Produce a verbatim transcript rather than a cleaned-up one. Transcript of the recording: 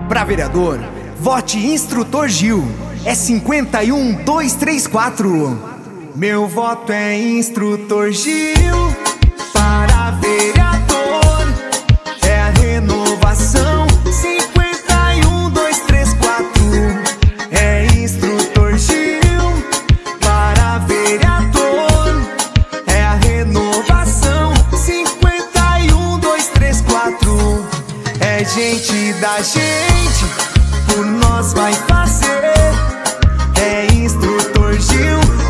Pra vereador, vote Instrutor Gil. É cinquenta e um, dois três quatro. Meu voto é Instrutor Gil. Para vereador, é a renovação. Cinquenta e um, dois três quatro. É Instrutor Gil. Para vereador, é a renovação. Cinquenta e um, dois três quatro. É gente da gente, por nós vai fazer. É Instrutor Gil.